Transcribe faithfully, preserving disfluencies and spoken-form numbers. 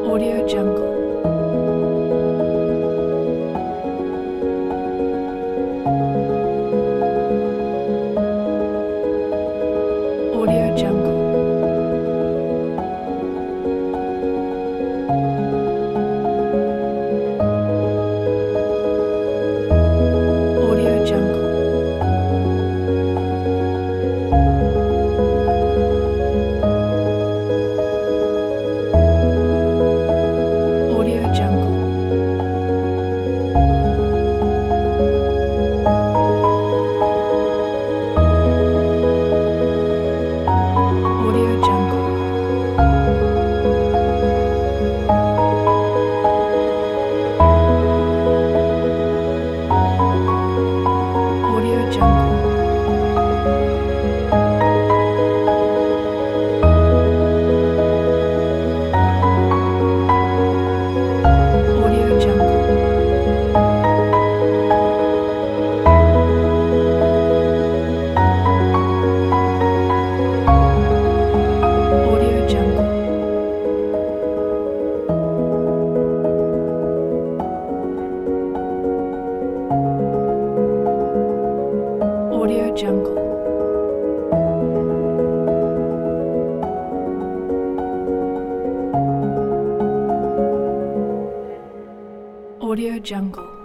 Audio Jungle. Audio Jungle. Audio Jungle. Audio Jungle. Audio Jungle. Audio Jungle. Audio Jungle. Audio Jungle. Audio Jungle. Audio Jungle.